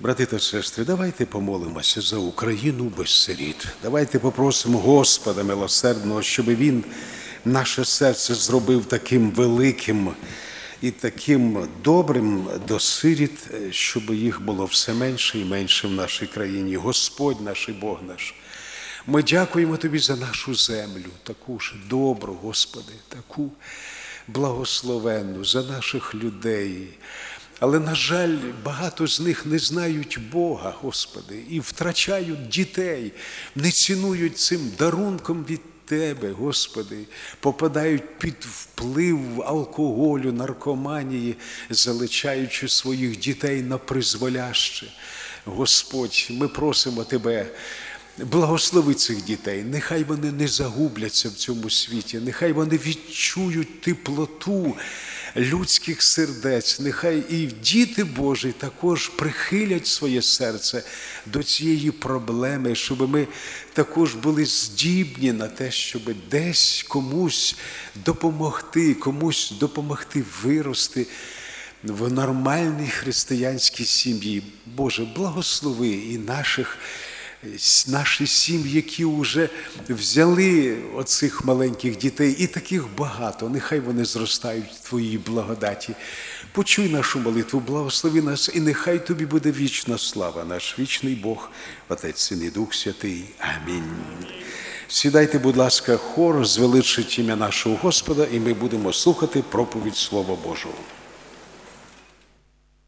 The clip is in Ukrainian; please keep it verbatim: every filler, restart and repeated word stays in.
Брати та сестри, давайте помолимося за Україну без сиріт. Давайте попросимо Господа милосердного, щоб Він наше серце зробив таким великим і таким добрим до сиріт, щоб їх було все менше і менше в нашій країні. Господь наш і Бог наш, ми дякуємо Тобі за нашу землю, таку ж добру, Господи, таку благословенну, за наших людей. Але, на жаль, багато з них не знають Бога, Господи, і втрачають дітей, не цінують цим дарунком від Тебе, Господи, попадають під вплив алкоголю, наркоманії, залишаючи своїх дітей на призволяще. Господь, ми просимо Тебе, благослови цих дітей, нехай вони не загубляться в цьому світі, нехай вони відчують теплоту людських сердець, нехай і діти Божі також прихилять своє серце до цієї проблеми, щоб ми також були здібні на те, щоб десь комусь допомогти, комусь допомогти вирости в нормальній християнській сім'ї. Боже, благослови і наших Наші сім'ї, які вже взяли оцих маленьких дітей, і таких багато, нехай вони зростають в Твоїй благодаті. Почуй нашу молитву, благослови нас, і нехай Тобі буде вічна слава, наш вічний Бог, Отець, Син і Дух Святий. Амінь. Сідайте, будь ласка, хор, звеличить ім'я нашого Господа, і ми будемо слухати проповідь Слова Божого.